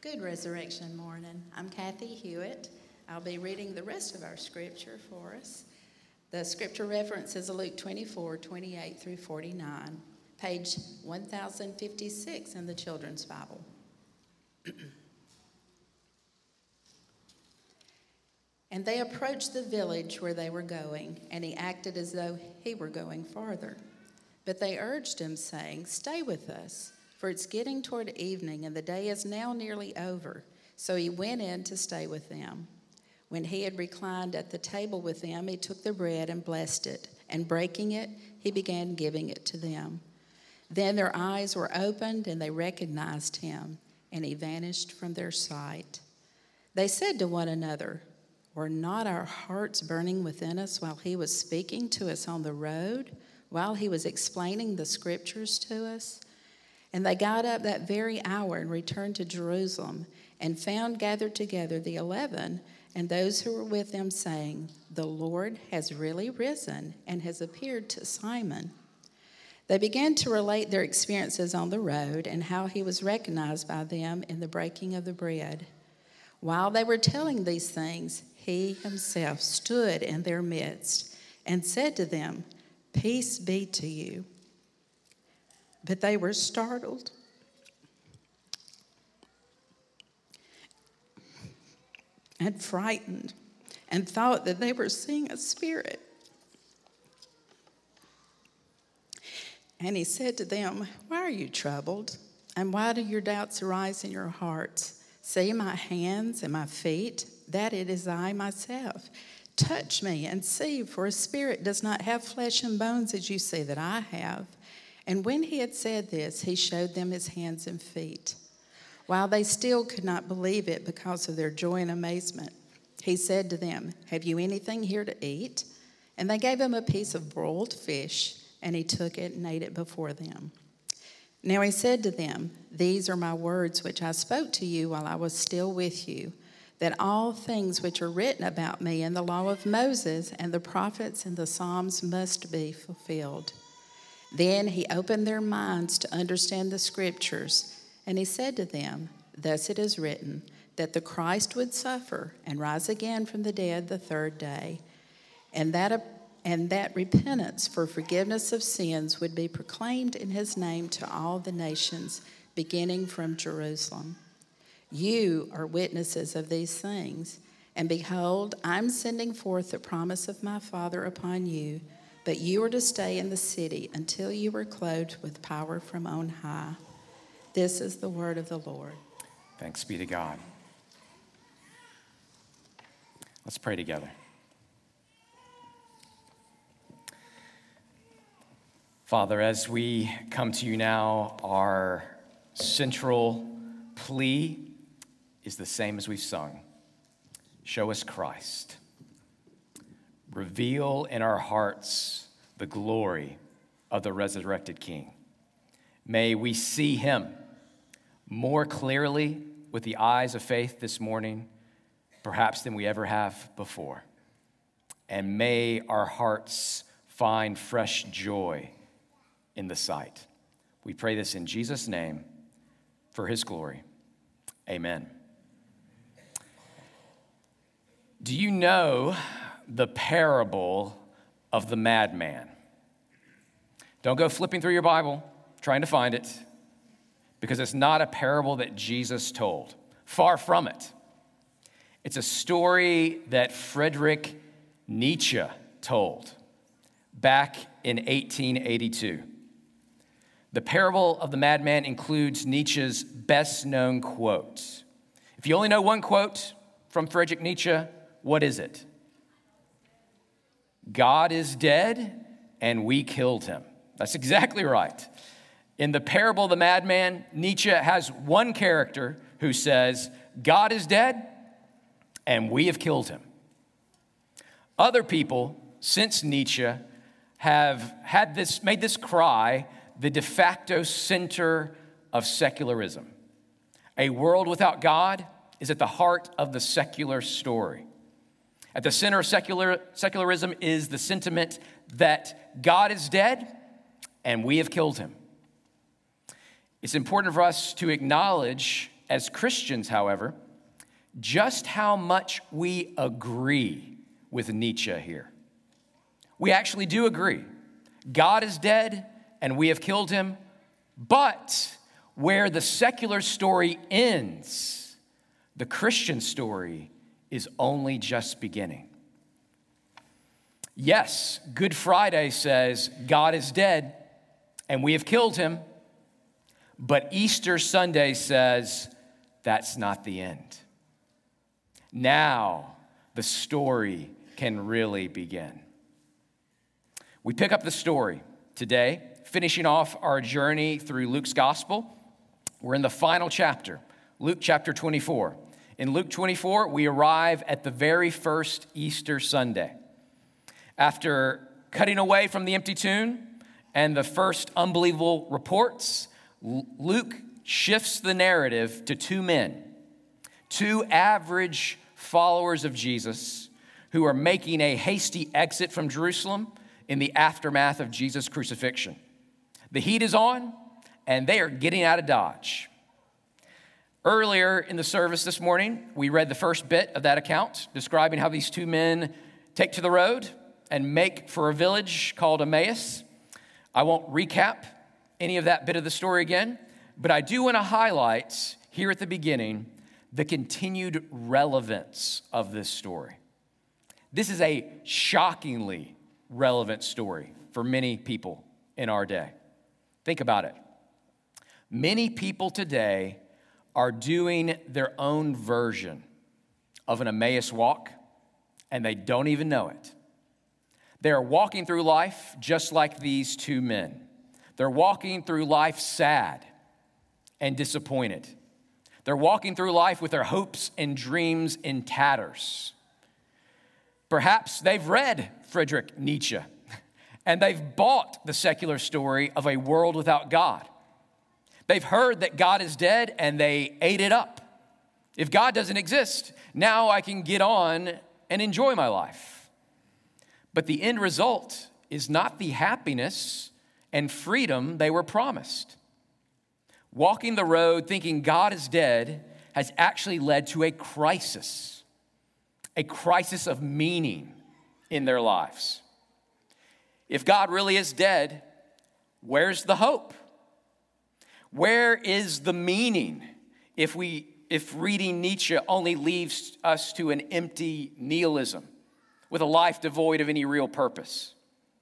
Good resurrection morning. I'm Kathy Hewitt. I'll be reading the rest of our scripture for us. The scripture reference is Luke 24:28 through 49, page 1056 in the Children's Bible. And they approached the village where they were going, and he acted as though he were going farther. But they urged him, saying, "Stay with us, for it's getting toward evening, and the day is now nearly over." So he went in to stay with them. When he had reclined at the table with them, he took the bread and blessed it, and breaking it, he began giving it to them. Then their eyes were opened, and they recognized him, and he vanished from their sight. They said to one another, "Were not our hearts burning within us while he was speaking to us on the road, while he was explaining the scriptures to us?" And they got up that very hour and returned to Jerusalem, and found gathered together the 11 and those who were with them, saying, "The Lord has really risen and has appeared to Simon." They began to relate their experiences on the road and how he was recognized by them in the breaking of the bread. While they were telling these things, he himself stood in their midst and said to them, "Peace be to you." But they were startled and frightened and thought that they were seeing a spirit. And he said to them, "Why are you troubled? And why do your doubts arise in your hearts? See my hands and my feet, that it is I myself. Touch me and see, for a spirit does not have flesh and bones as you see that I have." And when he had said this, he showed them his hands and feet. While they still could not believe it because of their joy and amazement, he said to them, "Have you anything here to eat?" And they gave him a piece of broiled fish, and he took it and ate it before them. Now he said to them, "These are my words which I spoke to you while I was still with you, that all things which are written about me in the law of Moses and the prophets and the Psalms must be fulfilled." Then he opened their minds to understand the scriptures, and he said to them, "Thus it is written, that the Christ would suffer and rise again from the dead the third day, and that repentance for forgiveness of sins would be proclaimed in his name to all the nations, beginning from Jerusalem. You are witnesses of these things, and behold, I'm sending forth the promise of my Father upon you, but you are to stay in the city until you are clothed with power from on high." This is the word of the Lord. Thanks be to God. Let's pray together. Father, as we come to you now, our central plea is the same as we've sung. Show us Christ. Reveal in our hearts the glory of the resurrected King. May we see him more clearly with the eyes of faith this morning, perhaps than we ever have before. And may our hearts find fresh joy in the sight. We pray this in Jesus' name for his glory. Amen. Do you know the parable of the madman? Don't go flipping through your Bible, trying to find it, because it's not a parable that Jesus told. Far from it. It's a story that Friedrich Nietzsche told back in 1882. The parable of the madman includes Nietzsche's best-known quote. If you only know one quote from Friedrich Nietzsche, what is it? "God is dead, and we killed him." That's exactly right. In the parable of the madman, Nietzsche has one character who says, "God is dead, and we have killed him." Other people, since Nietzsche, have made this cry the de facto center of secularism. A world without God is at the heart of the secular story. At the center of secularism is the sentiment that God is dead and we have killed him. It's important for us to acknowledge as Christians, however, just how much we agree with Nietzsche here. We actually do agree. God is dead and we have killed him, but where the secular story ends, the Christian story is only just beginning. Yes, Good Friday says God is dead and we have killed him, but Easter Sunday says that's not the end. Now the story can really begin. We pick up the story today, finishing off our journey through Luke's gospel. We're in the final chapter, Luke chapter 24. In Luke 24, we arrive at the very first Easter Sunday. After cutting away from the empty tomb and the first unbelievable reports, Luke shifts the narrative to two men, two average followers of Jesus who are making a hasty exit from Jerusalem in the aftermath of Jesus' crucifixion. The heat is on, and they are getting out of Dodge. Earlier in the service this morning, we read the first bit of that account, describing how these two men take to the road and make for a village called Emmaus. I won't recap any of that bit of the story again, but I do want to highlight here at the beginning the continued relevance of this story. This is a shockingly relevant story for many people in our day. Think about it. Many people today are doing their own version of an Emmaus walk, and they don't even know it. They're walking through life just like these two men. They're walking through life sad and disappointed. They're walking through life with their hopes and dreams in tatters. Perhaps they've read Friedrich Nietzsche, and they've bought the secular story of a world without God. They've heard that God is dead, and they ate it up. If God doesn't exist, now I can get on and enjoy my life. But the end result is not the happiness and freedom they were promised. Walking the road thinking God is dead has actually led to a crisis of meaning in their lives. If God really is dead, where's the hope? Where is the meaning if reading Nietzsche only leaves us to an empty nihilism with a life devoid of any real purpose?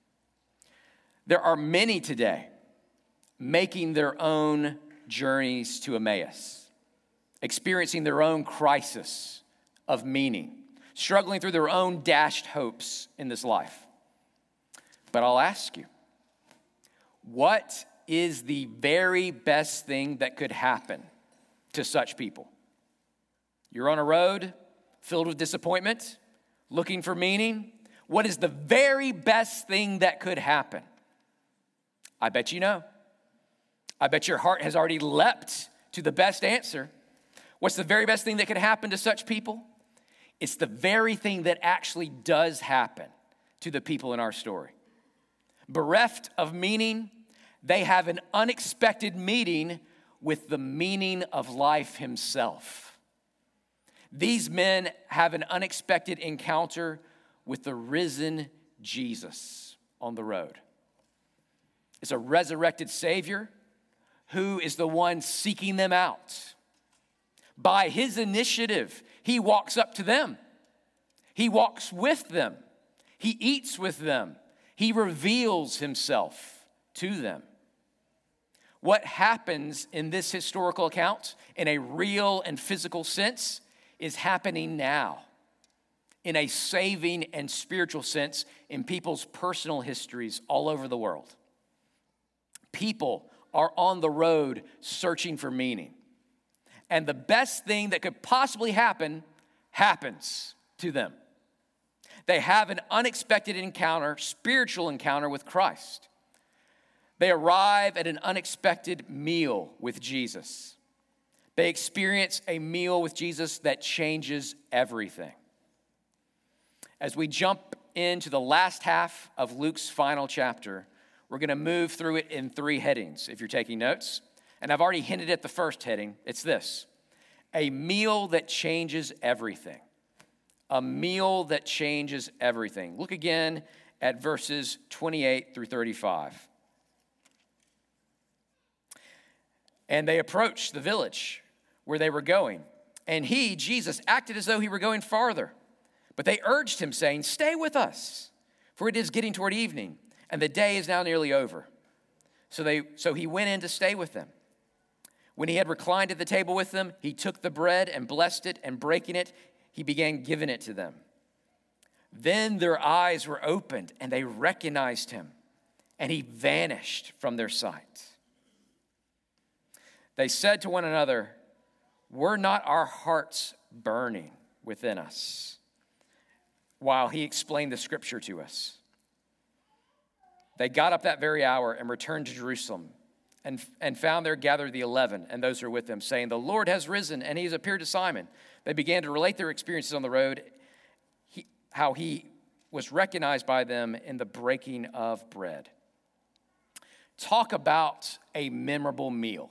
There are many today making their own journeys to Emmaus, experiencing their own crisis of meaning, struggling through their own dashed hopes in this life. But I'll ask you, what is the very best thing that could happen to such people? You're on a road filled with disappointment, looking for meaning. What is the very best thing that could happen? I bet you know. I bet your heart has already leapt to the best answer. What's the very best thing that could happen to such people? It's the very thing that actually does happen to the people in our story. Bereft of meaning, they have an unexpected meeting with the meaning of life himself. These men have an unexpected encounter with the risen Jesus on the road. It's a resurrected Savior who is the one seeking them out. By his initiative, he walks up to them. He walks with them. He eats with them. He reveals himself to them. What happens in this historical account in a real and physical sense is happening now in a saving and spiritual sense in people's personal histories all over the world. People are on the road searching for meaning. And the best thing that could possibly happen happens to them. They have an unexpected encounter, spiritual encounter with Christ. They arrive at an unexpected meal with Jesus. They experience a meal with Jesus that changes everything. As we jump into the last half of Luke's final chapter, we're going to move through it in three headings, if you're taking notes. And I've already hinted at the first heading. It's this: A meal that changes everything. A meal that changes everything. Look again at verses 28 through 35. And they approached the village where they were going. And he, Jesus, acted as though he were going farther. But they urged him, saying, "Stay with us, for it is getting toward evening, and the day is now nearly over." So he went in to stay with them. When he had reclined at the table with them, he took the bread and blessed it, and breaking it, he began giving it to them. Then their eyes were opened, and they recognized him, and he vanished from their sight. They said to one another, "Were not our hearts burning within us while he explained the scripture to us?" They got up that very hour and returned to Jerusalem and found there gathered the 11 and those who were with them, saying, "The Lord has risen, and he has appeared to Simon." They began to relate their experiences on the road, how he was recognized by them in the breaking of bread. Talk about a memorable meal.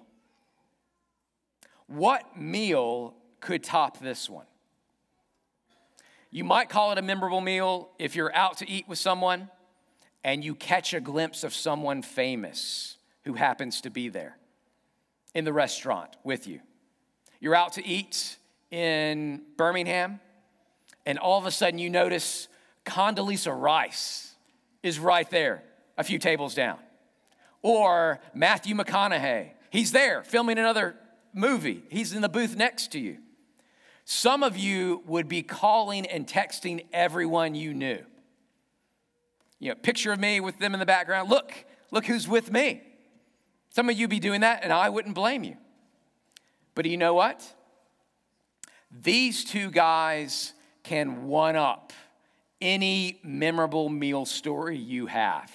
What meal could top this one? You might call it a memorable meal if you're out to eat with someone and you catch a glimpse of someone famous who happens to be there in the restaurant with you. You're out to eat in Birmingham, and all of a sudden you notice Condoleezza Rice is right there a few tables down. Or Matthew McConaughey, he's there filming another movie. He's in the booth next to you. Some of you would be calling and texting everyone you knew. Picture of me with them in the background. Look who's with me. Some of you be doing that, and I wouldn't blame you. But you know what? These two guys can one-up any memorable meal story you have.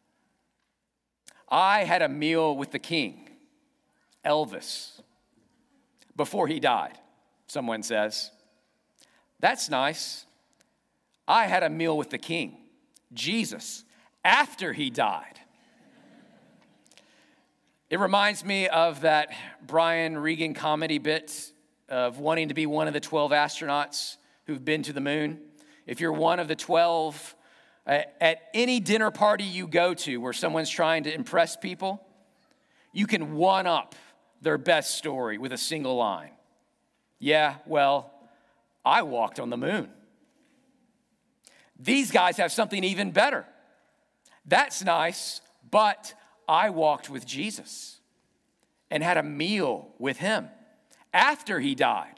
I had a meal with the king, Elvis, before he died, someone says. That's nice. I had a meal with the king, Jesus, after he died. It reminds me of that Brian Regan comedy bit of wanting to be one of the 12 astronauts who've been to the moon. If you're one of the 12, at any dinner party you go to where someone's trying to impress people, you can one-up their best story with a single line. Yeah, well, I walked on the moon. These guys have something even better. That's nice, but I walked with Jesus and had a meal with him after he died.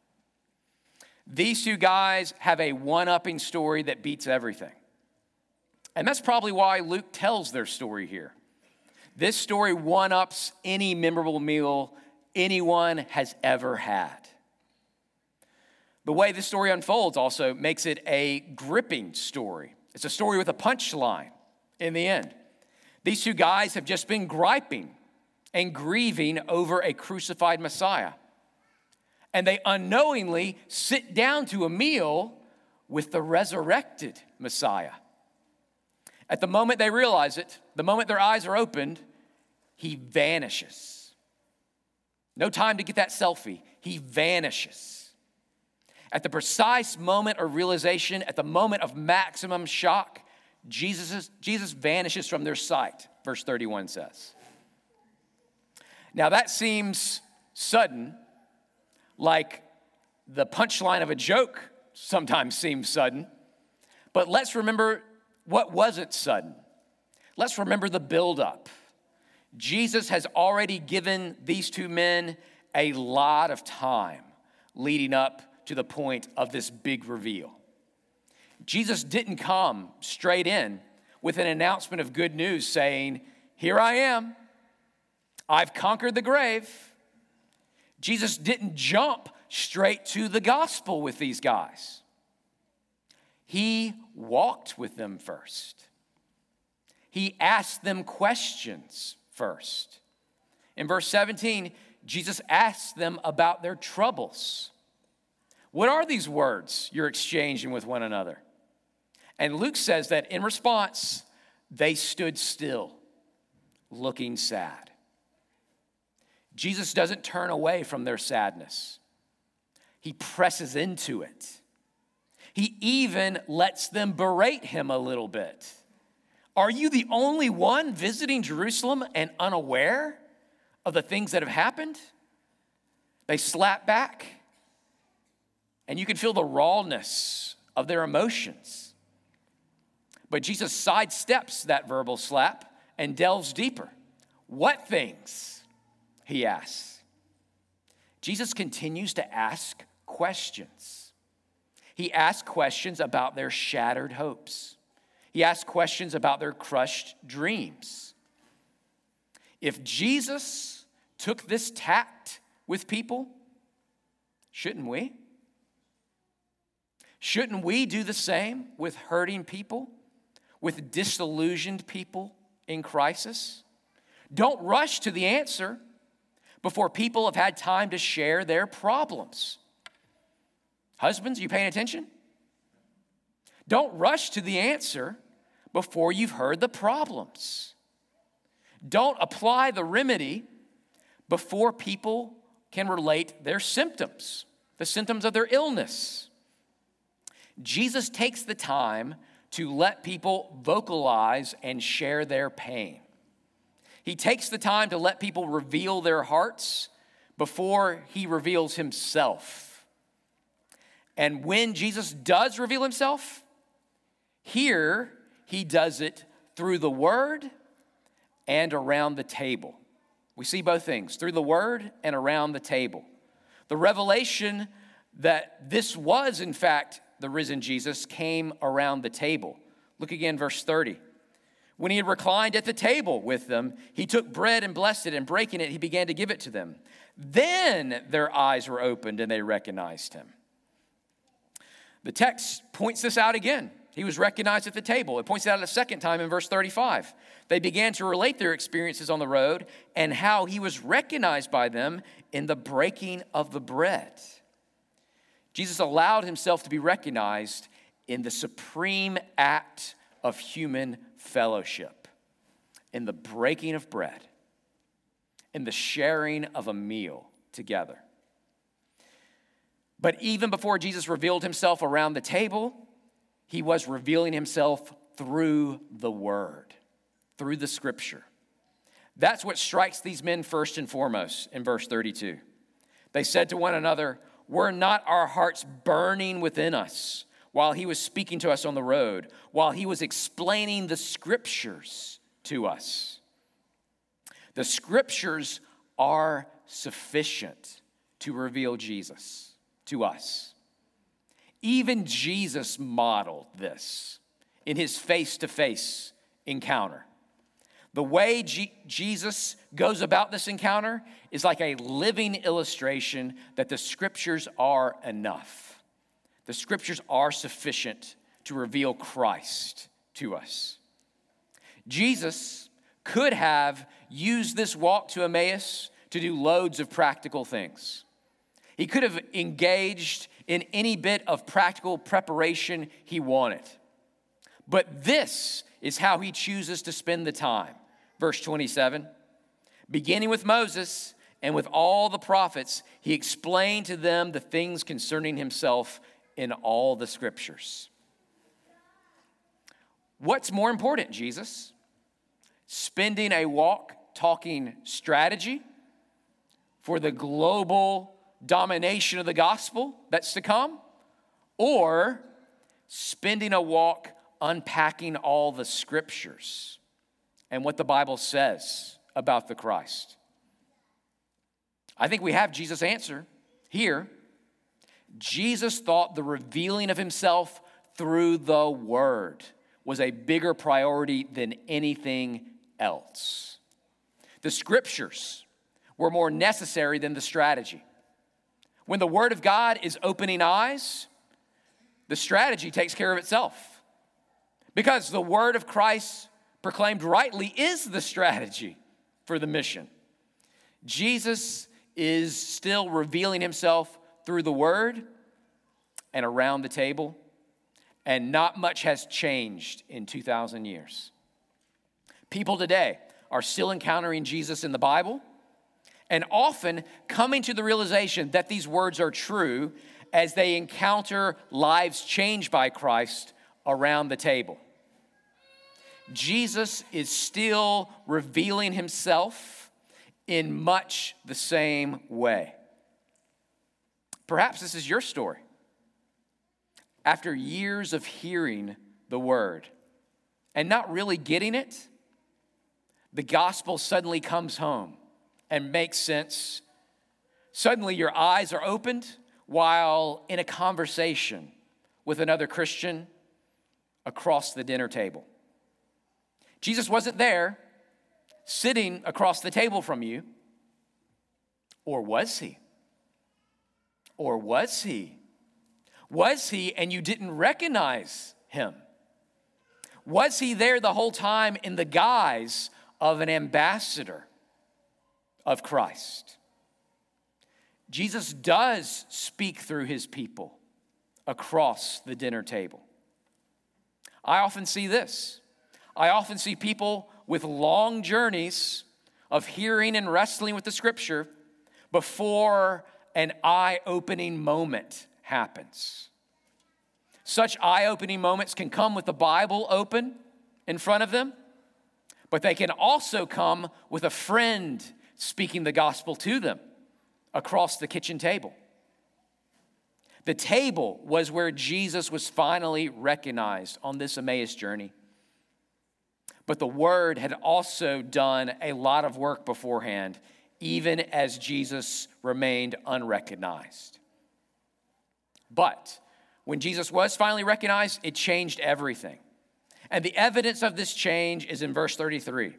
These two guys have a one-upping story that beats everything. And that's probably why Luke tells their story here. This story one-ups any memorable meal anyone has ever had. The way this story unfolds also makes it a gripping story. It's a story with a punchline in the end. These two guys have just been griping and grieving over a crucified Messiah. And they unknowingly sit down to a meal with the resurrected Messiah. At the moment they realize it, the moment their eyes are opened, he vanishes. No time to get that selfie. He vanishes. At the precise moment of realization, at the moment of maximum shock, Jesus vanishes from their sight, verse 31 says. Now that seems sudden, like the punchline of a joke sometimes seems sudden. But let's remember what wasn't sudden. Let's remember the buildup. Jesus has already given these two men a lot of time leading up to the point of this big reveal. Jesus didn't come straight in with an announcement of good news saying, "Here I am. I've conquered the grave." Jesus didn't jump straight to the gospel with these guys. He walked with them first. He asked them questions first. In verse 17, Jesus asked them about their troubles. What are these words you're exchanging with one another? And Luke says that in response, they stood still, looking sad. Jesus doesn't turn away from their sadness. He presses into it. He even lets them berate him a little bit. Are you the only one visiting Jerusalem and unaware of the things that have happened? They slap back, and you can feel the rawness of their emotions. But Jesus sidesteps that verbal slap and delves deeper. What things? He asks. Jesus continues to ask questions. He asks questions about their shattered hopes. He asks questions about their crushed dreams. If Jesus took this tact with people, shouldn't we? Shouldn't we do the same with hurting people, with disillusioned people in crisis? Don't rush to the answer before people have had time to share their problems. Husbands, you paying attention? Don't rush to the answer before you've heard the problems. Don't apply the remedy before people can relate their symptoms, the symptoms of their illness. Jesus takes the time to let people vocalize and share their pain. He takes the time to let people reveal their hearts before he reveals himself. And when Jesus does reveal himself, here he does it through the word and around the table. We see both things, through the word and around the table. The revelation that this was, in fact, the risen Jesus came around the table. Look again, verse 30. When he had reclined at the table with them, he took bread and blessed it, and breaking it, he began to give it to them. Then their eyes were opened and they recognized him. The text points this out again. He was recognized at the table. It points it out a second time in verse 35. They began to relate their experiences on the road and how he was recognized by them in the breaking of the bread. Jesus allowed himself to be recognized in the supreme act of human fellowship, in the breaking of bread, in the sharing of a meal together. But even before Jesus revealed himself around the table, he was revealing himself through the word, through the scripture. That's what strikes these men first and foremost in verse 32. They said to one another, "Were not our hearts burning within us while he was speaking to us on the road, while he was explaining the scriptures to us?" The scriptures are sufficient to reveal Jesus to us. Even Jesus modeled this in his face-to-face encounter. The way Jesus goes about this encounter is like a living illustration that the scriptures are enough. The scriptures are sufficient to reveal Christ to us. Jesus could have used this walk to Emmaus to do loads of practical things. He could have engaged in any bit of practical preparation he wanted. But this is how he chooses to spend the time. Verse 27, beginning with Moses and with all the prophets, he explained to them the things concerning himself in all the scriptures. What's more important, Jesus? Spending a walk talking strategy for the global domination of the gospel that's to come, or spending a walk unpacking all the scriptures and what the Bible says about the Christ? I think we have Jesus' answer here. Jesus thought the revealing of himself through the word was a bigger priority than anything else. The scriptures were more necessary than the strategy. When the word of God is opening eyes, the strategy takes care of itself. Because the word of Christ proclaimed rightly is the strategy for the mission. Jesus is still revealing himself through the word and around the table, and not much has changed in 2,000 years. People today are still encountering Jesus in the Bible and often coming to the realization that these words are true as they encounter lives changed by Christ around the table. Jesus is still revealing himself in much the same way. Perhaps this is your story. After years of hearing the word and not really getting it, the gospel suddenly comes home and makes sense. Suddenly your eyes are opened while in a conversation with another Christian across the dinner table. Jesus wasn't there sitting across the table from you. Or was he? Or was he? Was he and you didn't recognize him? Was he there the whole time in the guise of an ambassador of Christ? Jesus does speak through his people across the dinner table. I often see this. I often see people with long journeys of hearing and wrestling with the scripture before an eye-opening moment happens. Such eye-opening moments can come with the Bible open in front of them, but they can also come with a friend speaking the gospel to them across the kitchen table. The table was where Jesus was finally recognized on this Emmaus journey. But the word had also done a lot of work beforehand, even as Jesus remained unrecognized. But when Jesus was finally recognized, it changed everything. And the evidence of this change is in verse 33.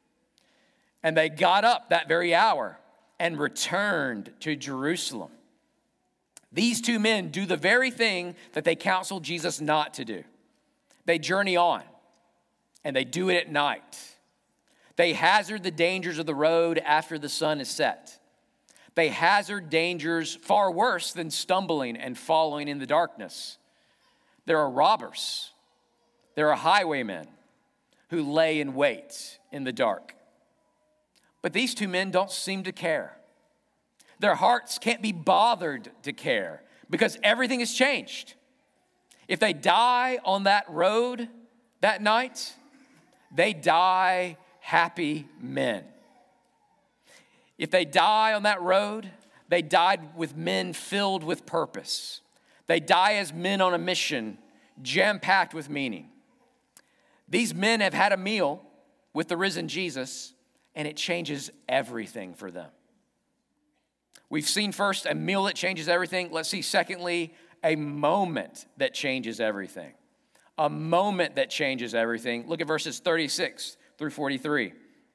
And they got up that very hour and returned to Jerusalem. These two men do the very thing that they counseled Jesus not to do. They journey on, and they do it at night. They hazard the dangers of the road after the sun is set. They hazard dangers far worse than stumbling and falling in the darkness. There are robbers. There are highwaymen who lay in wait in the dark. But these two men don't seem to care. Their hearts can't be bothered to care because everything has changed. If they die on that road that night, they die happy men. If they die on that road, they died with men filled with purpose. They die as men on a mission, jam-packed with meaning. These men have had a meal with the risen Jesus, and it changes everything for them. We've seen first a meal that changes everything. Let's see, secondly, a moment that changes everything. A moment that changes everything. Look at verses 36 through 43.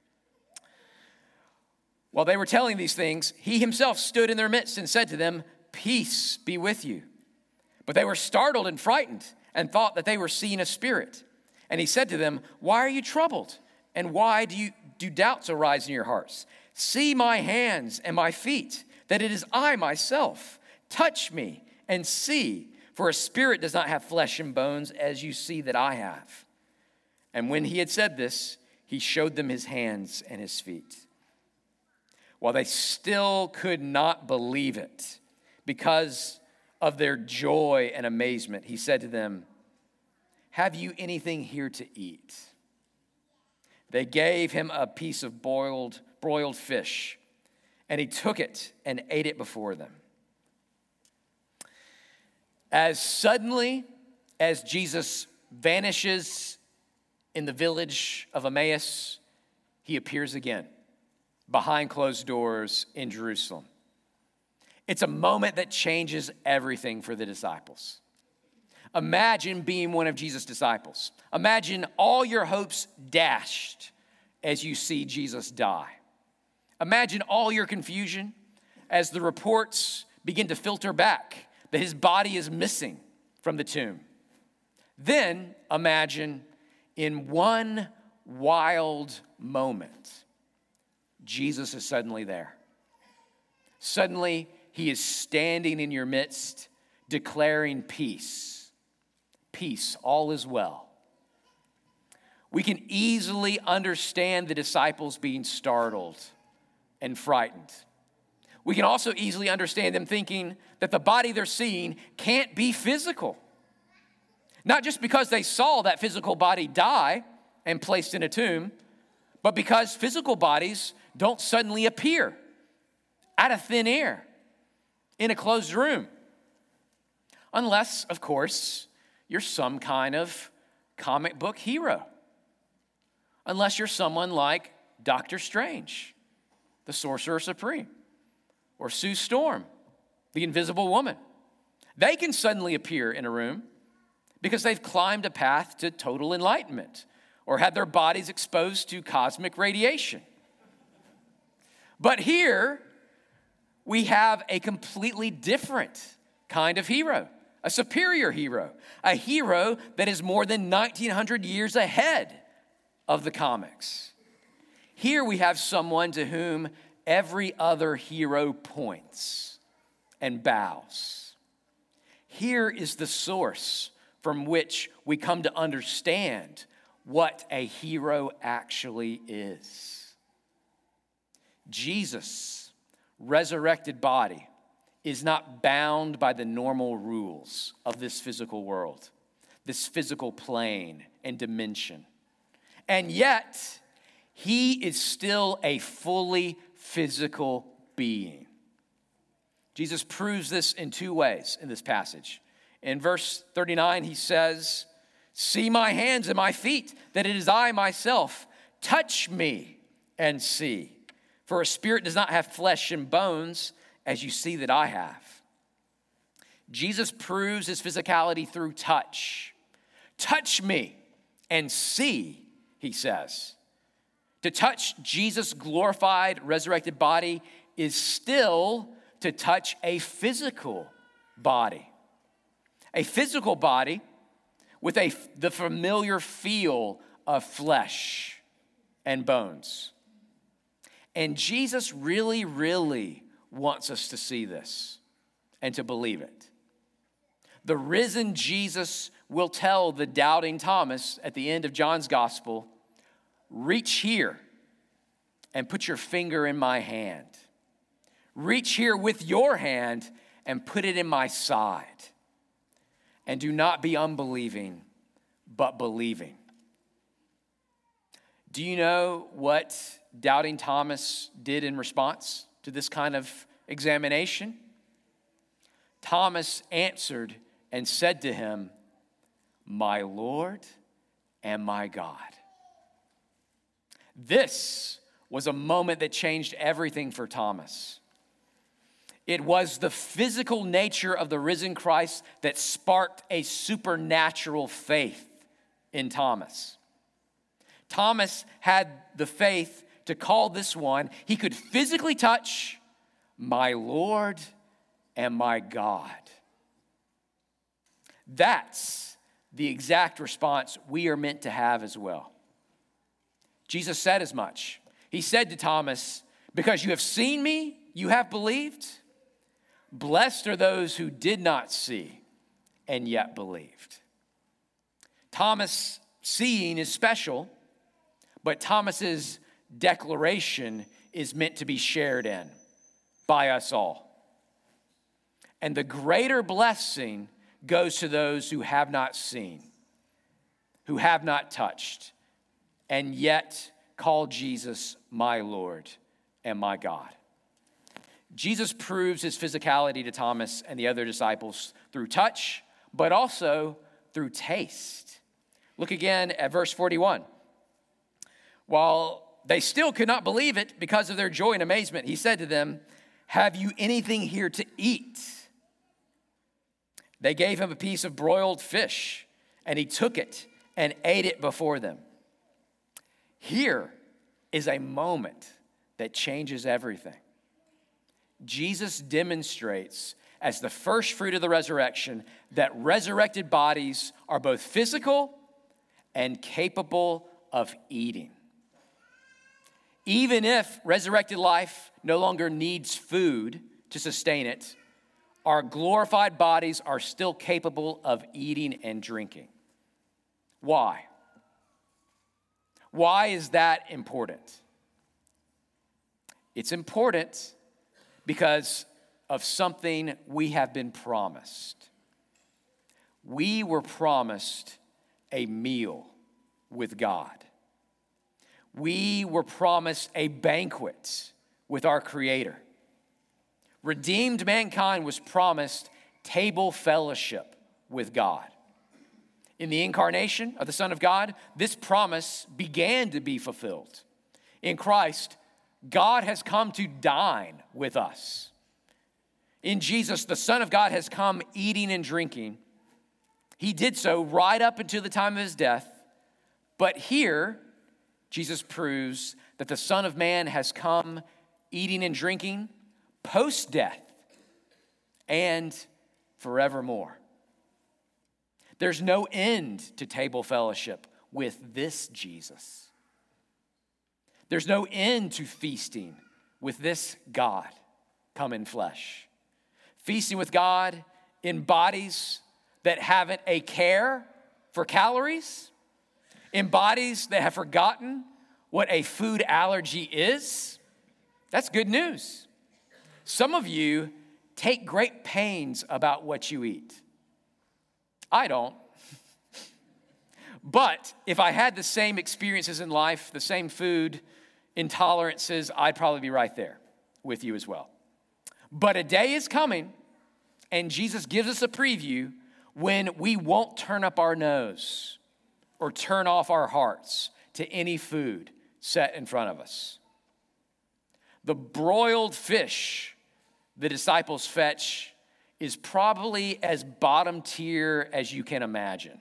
While they were telling these things, he himself stood in their midst and said to them, "Peace be with you." But they were startled and frightened and thought that they were seeing a spirit. And he said to them, "Why are you troubled? And why do doubts arise in your hearts? See my hands and my feet, that it is I myself. Touch me and see, for a spirit does not have flesh and bones as you see that I have." And when he had said this, he showed them his hands and his feet. While they still could not believe it because of their joy and amazement, he said to them, "Have you anything here to eat?" They gave him a piece of broiled fish, and he took it and ate it before them. As suddenly as Jesus vanishes in the village of Emmaus, he appears again behind closed doors in Jerusalem. It's a moment that changes everything for the disciples. Imagine being one of Jesus' disciples. Imagine all your hopes dashed as you see Jesus die. Imagine all your confusion as the reports begin to filter back that his body is missing from the tomb. Then imagine in one wild moment, Jesus is suddenly there. Suddenly, he is standing in your midst, declaring peace. Peace, all is well. We can easily understand the disciples being startled and frightened. We can also easily understand them thinking that the body they're seeing can't be physical. Not just because they saw that physical body die and placed in a tomb, but because physical bodies don't suddenly appear out of thin air in a closed room. Unless, of course, you're some kind of comic book hero. Unless you're someone like Doctor Strange, the Sorcerer Supreme, or Sue Storm, the Invisible Woman. They can suddenly appear in a room because they've climbed a path to total enlightenment or had their bodies exposed to cosmic radiation. But here, we have a completely different kind of hero, a superior hero, a hero that is more than 1,900 years ahead of the comics. Here we have someone to whom every other hero points and bows. Here is the source from which we come to understand what a hero actually is. Jesus' resurrected body is not bound by the normal rules of this physical world, this physical plane and dimension. And yet, he is still a fully physical being. Jesus proves this in two ways in this passage. In verse 39, he says, "See my hands and my feet, that it is I myself. Touch me and see. For a spirit does not have flesh and bones, as you see that I have." Jesus proves his physicality through touch. Touch me and see, he says. To touch Jesus' glorified, resurrected body is still to touch a physical body. A physical body with the familiar feel of flesh and bones. And Jesus really, really wants us to see this and to believe it. The risen Jesus will tell the doubting Thomas at the end of John's gospel, "Reach here and put your finger in my hand. Reach here with your hand and put it in my side. And do not be unbelieving, but believing." Do you know what doubting Thomas did in response to this kind of examination? Thomas answered and said to him, "My Lord and my God." This was a moment that changed everything for Thomas. It was the physical nature of the risen Christ that sparked a supernatural faith in Thomas. Thomas had the faith to call this one he could physically touch, "My Lord and my God." That's the exact response we are meant to have as well. Jesus said as much. He said to Thomas, "Because you have seen me, you have believed. Blessed are those who did not see and yet believed." Thomas seeing is special, but Thomas's declaration is meant to be shared in by us all. And the greater blessing goes to those who have not seen, who have not touched, and yet call Jesus my Lord and my God. Jesus proves his physicality to Thomas and the other disciples through touch, but also through taste. Look again at verse 41. While they still could not believe it because of their joy and amazement, he said to them, "Have you anything here to eat?" They gave him a piece of broiled fish, and he took it and ate it before them. Here is a moment that changes everything. Jesus demonstrates as the first fruit of the resurrection that resurrected bodies are both physical and capable of eating. Even if resurrected life no longer needs food to sustain it, our glorified bodies are still capable of eating and drinking. Why? Why is that important? It's important because of something we have been promised. We were promised a meal with God. We were promised a banquet with our Creator. Redeemed mankind was promised table fellowship with God. In the incarnation of the Son of God, this promise began to be fulfilled. In Christ, God has come to dine with us. In Jesus, the Son of God has come eating and drinking. He did so right up until the time of his death. But here, Jesus proves that the Son of Man has come eating and drinking post-death and forevermore. There's no end to table fellowship with this Jesus. There's no end to feasting with this God come in flesh. Feasting with God in bodies that haven't a care for calories, in bodies that have forgotten what a food allergy is. That's good news. Some of you take great pains about what you eat. I don't. But if I had the same experiences in life, the same food intolerances, I'd probably be right there with you as well. But a day is coming, and Jesus gives us a preview when we won't turn up our nose or turn off our hearts to any food set in front of us. The broiled fish the disciples fetch is probably as bottom tier as you can imagine.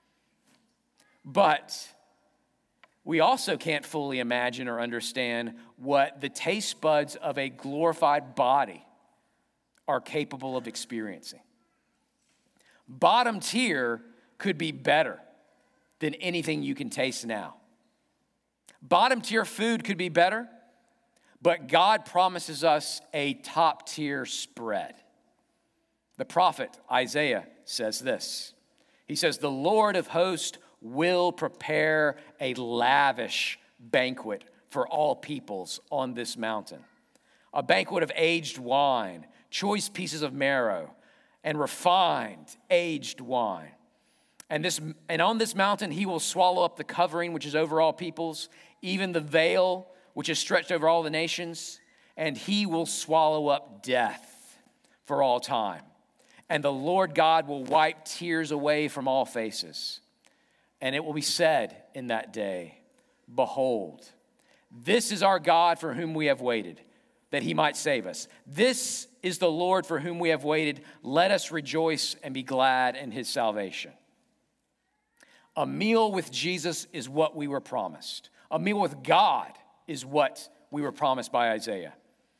But we also can't fully imagine or understand what the taste buds of a glorified body are capable of experiencing. Bottom tier could be better than anything you can taste now. Bottom tier food could be better, but God promises us a top tier spread. The prophet Isaiah says this. He says, "The Lord of hosts will prepare a lavish banquet for all peoples on this mountain. A banquet of aged wine, choice pieces of marrow, and refined aged wine. And on this mountain he will swallow up the covering which is over all peoples, even the veil which is stretched over all the nations, and he will swallow up death for all time. And the Lord God will wipe tears away from all faces. And it will be said in that day, behold, this is our God for whom we have waited, that he might save us. This is the Lord for whom we have waited. Let us rejoice and be glad in his salvation." A meal with Jesus is what we were promised. A meal with God is what we were promised by Isaiah.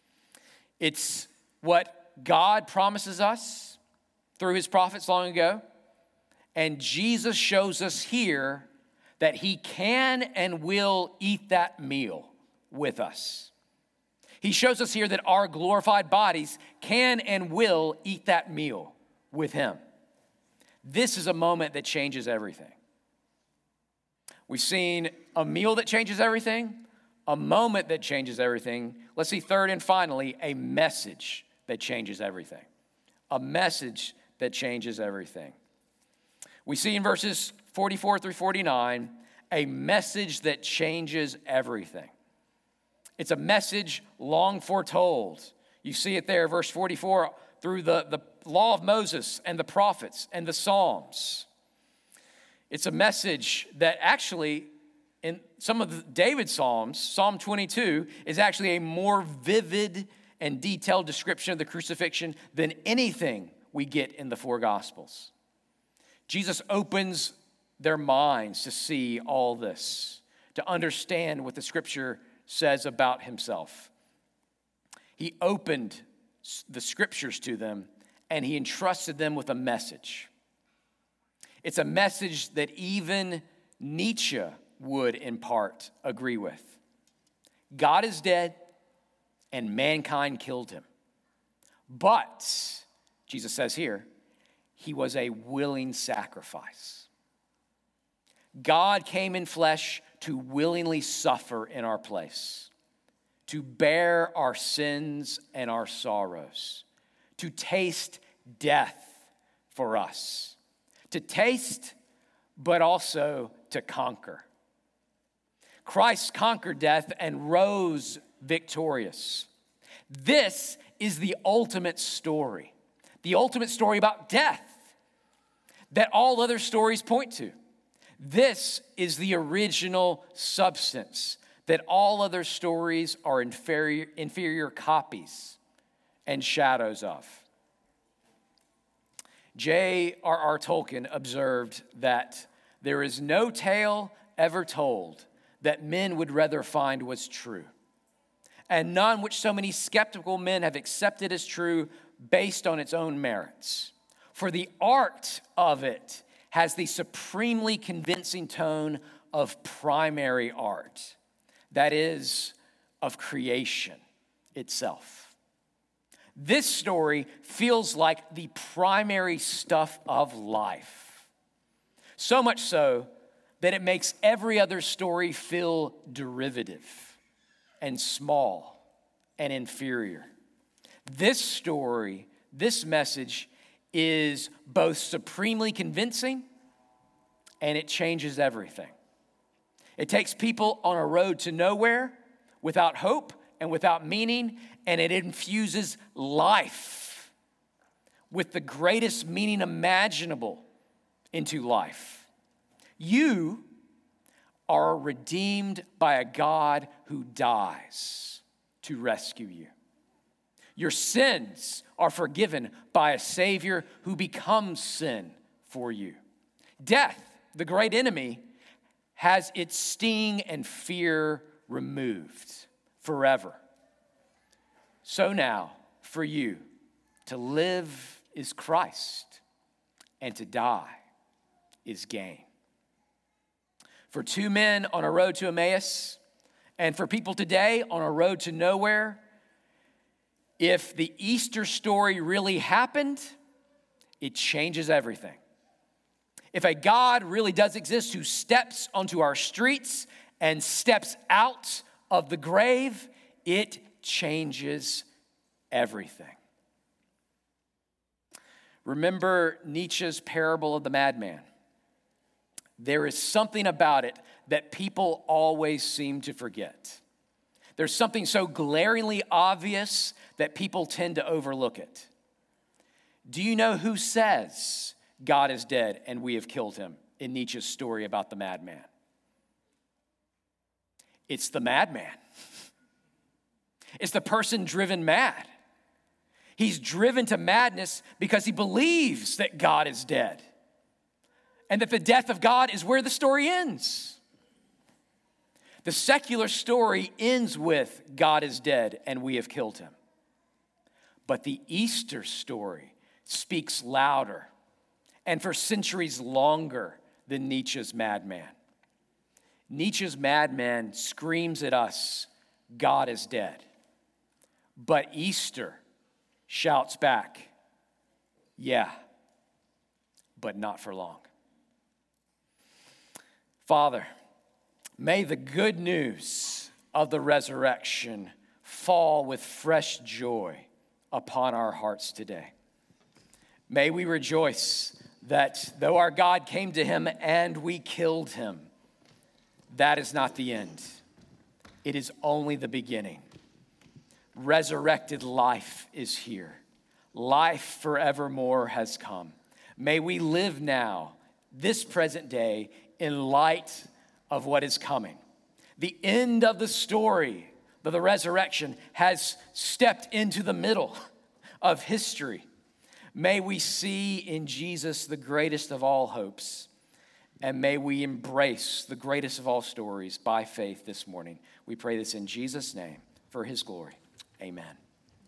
It's what God promises us through his prophets long ago. And Jesus shows us here that he can and will eat that meal with us. He shows us here that our glorified bodies can and will eat that meal with him. This is a moment that changes everything. We've seen a meal that changes everything, a moment that changes everything. Let's see, third and finally, a message that changes everything. A message that changes everything. We see in verses 44 through 49, a message that changes everything. It's a message long foretold. You see it there, verse 44, through the law of Moses and the prophets and the Psalms. It's a message that actually, in some of David's Psalms, Psalm 22 is actually a more vivid and detailed description of the crucifixion than anything we get in the four Gospels. Jesus opens their minds to see all this, to understand what the Scripture says about himself. He opened the Scriptures to them, and he entrusted them with a message. It's a message that even Nietzsche would, in part, agree with. God is dead, and mankind killed him. But, Jesus says here, he was a willing sacrifice. God came in flesh to willingly suffer in our place, to bear our sins and our sorrows, to taste death for us, to taste, but also to conquer. Christ conquered death and rose victorious. This is the ultimate story about death that all other stories point to. This is the original substance that all other stories are inferior copies and shadows of. J.R.R. Tolkien observed that there is no tale ever told that men would rather find was true, and none which so many skeptical men have accepted as true based on its own merits. For the art of it has the supremely convincing tone of primary art, that is, of creation itself. This story feels like the primary stuff of life, so much so that it makes every other story feel derivative and small and inferior. This story, this message, is both supremely convincing and it changes everything. It takes people on a road to nowhere without hope and without meaning, and it infuses life with the greatest meaning imaginable into life. You are redeemed by a God who dies to rescue you. Your sins are forgiven by a Savior who becomes sin for you. Death, the great enemy, has its sting and fear removed forever. So now, for you, to live is Christ, and to die is gain. For two men on a road to Emmaus, and for people today on a road to nowhere, if the Easter story really happened, it changes everything. If a God really does exist who steps onto our streets and steps out of the grave, it changes everything. Remember Nietzsche's parable of the madman. There is something about it that people always seem to forget. There's something so glaringly obvious that people tend to overlook it. Do you know who says God is dead and we have killed him in Nietzsche's story about the madman? It's the madman. It's the person driven mad. He's driven to madness because he believes that God is dead and that the death of God is where the story ends. The secular story ends with God is dead and we have killed him. But the Easter story speaks louder and for centuries longer than Nietzsche's madman. Nietzsche's madman screams at us, God is dead. But Easter shouts back, yeah, but not for long. Father, may the good news of the resurrection fall with fresh joy upon our hearts today. May we rejoice that though our God came to him and we killed him, that is not the end. It is only the beginning. Resurrected life is here. Life forevermore has come. May we live now, this present day, in light of what is coming. The end of the story of the resurrection has stepped into the middle of history. May we see in Jesus the greatest of all hopes, and may we embrace the greatest of all stories by faith this morning. We pray this in Jesus' name for his glory. Amen.